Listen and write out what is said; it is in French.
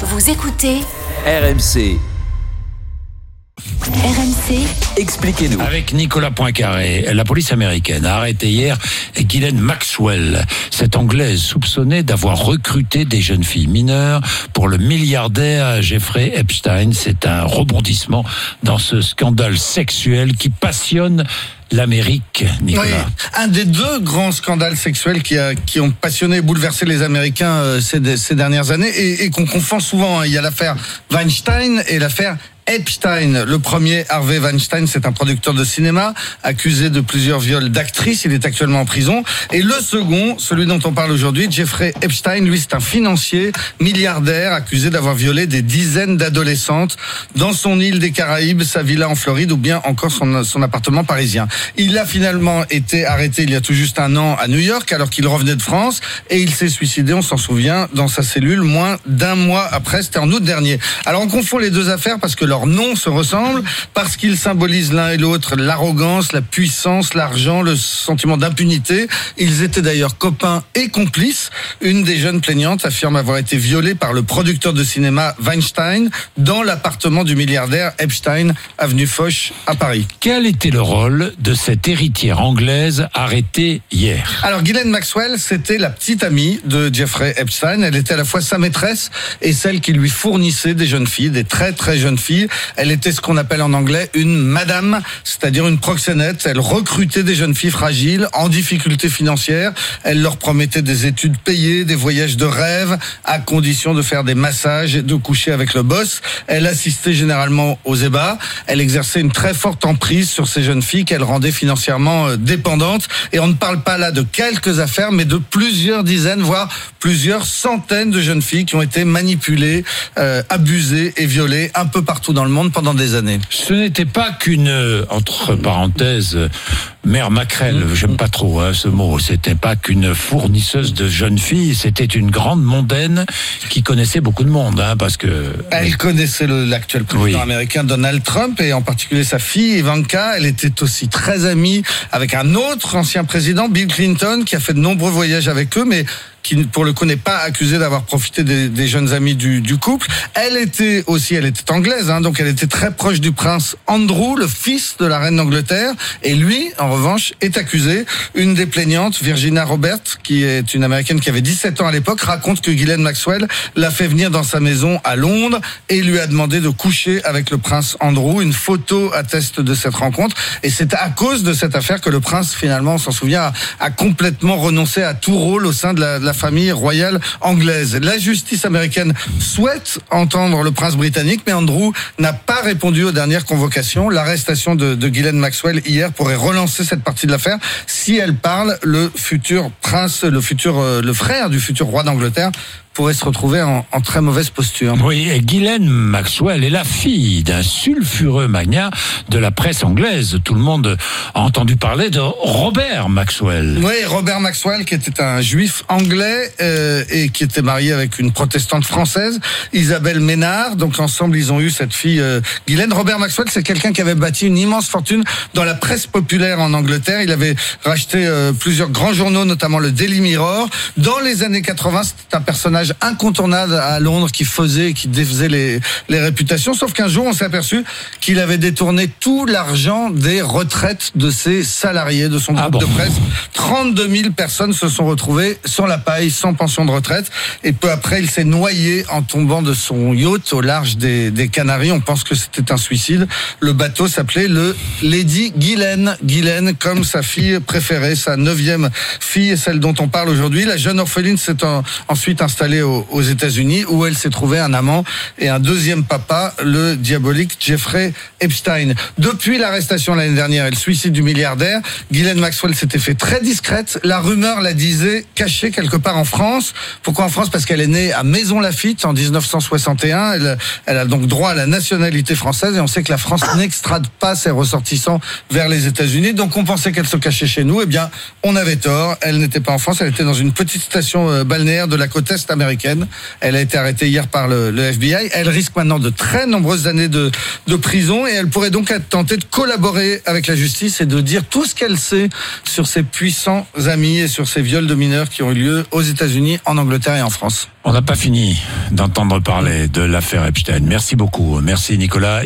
Vous écoutez RMC. RMC, Expliquez-nous. Avec Nicolas Poincaré, la police américaine a arrêté hier Ghislaine Maxwell, cette Anglaise soupçonnée d'avoir recruté des jeunes filles mineures pour le milliardaire Jeffrey Epstein. C'est un rebondissement dans ce scandale sexuel qui passionne l'Amérique, Nicolas. Oui, un des deux grands scandales sexuels qui ont passionné et bouleversé les Américains ces dernières années et qu'on confond souvent. Il y a l'affaire Weinstein et l'affaire Epstein. Le premier, Harvey Weinstein, c'est un producteur de cinéma accusé de plusieurs viols d'actrices. Il est actuellement en prison. Et le second, celui dont on parle aujourd'hui, Jeffrey Epstein, lui, c'est un financier milliardaire accusé d'avoir violé des dizaines d'adolescentes dans son île des Caraïbes, sa villa en Floride ou bien encore son appartement parisien. Il a finalement été arrêté il y a tout juste un an à New York alors qu'il revenait de France et il s'est suicidé, on s'en souvient, dans sa cellule moins d'un mois après. C'était en août dernier. Alors on confond les deux affaires parce que leurs noms se ressemblent, parce qu'ils symbolisent l'un et l'autre l'arrogance, la puissance, l'argent, le sentiment d'impunité. Ils étaient d'ailleurs copains et complices. Une des jeunes plaignantes affirme avoir été violée par le producteur de cinéma Weinstein dans l'appartement du milliardaire Epstein, avenue Foch à Paris. Quel était le rôle de cette héritière anglaise arrêtée hier? Alors Ghislaine Maxwell, c'était la petite amie de Jeffrey Epstein. Elle était à la fois sa maîtresse et celle qui lui fournissait des jeunes filles, des très très jeunes filles. Elle était ce qu'on appelle en anglais une madame, c'est-à-dire une proxénète. Elle recrutait des jeunes filles fragiles, en difficulté financière. Elle leur promettait des études payées, des voyages de rêve, à condition de faire des massages et de coucher avec le boss. Elle assistait généralement aux ébats. Elle exerçait une très forte emprise sur ces jeunes filles qu'elle rendait financièrement dépendantes. Et on ne parle pas là de quelques affaires, mais de plusieurs dizaines, voire plusieurs centaines de jeunes filles qui ont été manipulées, abusées et violées un peu partout dans le monde pendant des années. Ce n'était pas qu'une, entre parenthèses, mère maquerelle, j'aime pas trop ce mot, c'était pas qu'une fournisseuse de jeunes filles, c'était une grande mondaine qui connaissait beaucoup de monde, parce que... Elle connaissait l'actuel président américain Donald Trump et en particulier sa fille Ivanka. Elle était aussi très amie avec un autre ancien président, Bill Clinton, qui a fait de nombreux voyages avec eux, mais qui pour le coup n'est pas accusée d'avoir profité des jeunes amis du couple. Elle était anglaise, donc elle était très proche du prince Andrew, le fils de la reine d'Angleterre, et lui, en revanche, est accusé. Une des plaignantes, Virginia Roberts, qui est une américaine qui avait 17 ans à l'époque, raconte que Ghislaine Maxwell l'a fait venir dans sa maison à Londres et lui a demandé de coucher avec le prince Andrew. Une photo atteste de cette rencontre et c'est à cause de cette affaire que le prince, finalement, on s'en souvient, a complètement renoncé à tout rôle au sein de la famille royale anglaise. La justice américaine souhaite entendre le prince britannique, mais Andrew n'a pas répondu aux dernières convocations. L'arrestation de Ghislaine Maxwell hier pourrait relancer cette partie de l'affaire. Si elle parle, le futur prince, le frère du futur roi d'Angleterre, pourrait se retrouver en très mauvaise posture. Oui, et Ghislaine Maxwell est la fille d'un sulfureux magnat de la presse anglaise. Tout le monde a entendu parler de Robert Maxwell. Oui, Robert Maxwell, qui était un juif anglais et qui était marié avec une protestante française, Isabelle Ménard. Donc ensemble, ils ont eu cette fille Ghislaine. Robert Maxwell, c'est quelqu'un qui avait bâti une immense fortune dans la presse populaire en Angleterre. Il avait racheté plusieurs grands journaux, notamment le Daily Mirror. Dans les années 80, c'était un personnage incontournable à Londres qui défaisait les réputations, sauf qu'un jour on s'est aperçu qu'il avait détourné tout l'argent des retraites de ses salariés, de son groupe de presse. 32 000 personnes se sont retrouvées sans la paille, sans pension de retraite, et peu après il s'est noyé en tombant de son yacht au large des Canaries. On pense que c'était un suicide. Le bateau s'appelait le Lady Ghislaine. Ghislaine comme sa fille préférée, sa 9e fille, celle dont on parle aujourd'hui. La jeune orpheline s'est ensuite installée aux États-Unis où elle s'est trouvée un amant et un deuxième papa, le diabolique Jeffrey Epstein. Depuis l'arrestation l'année dernière et le suicide du milliardaire, Ghislaine Maxwell s'était fait très discrète. La rumeur la disait cachée quelque part en France. Pourquoi en France? Parce qu'elle est née à Maisons-Laffitte en 1961. Elle a donc droit à la nationalité française et on sait que la France n'extrade pas ses ressortissants vers les États-Unis. Donc on pensait qu'elle se cachait chez nous. Eh bien, on avait tort. Elle n'était pas en France. Elle était dans une petite station balnéaire de la côte est américaine. américaine. Elle a été arrêtée hier par le FBI. Elle risque maintenant de très nombreuses années de prison et elle pourrait donc être tentée de collaborer avec la justice et de dire tout ce qu'elle sait sur ses puissants amis et sur ces viols de mineurs qui ont eu lieu aux États-Unis, en Angleterre et en France. On n'a pas fini d'entendre parler de l'affaire Epstein. Merci beaucoup. Merci Nicolas.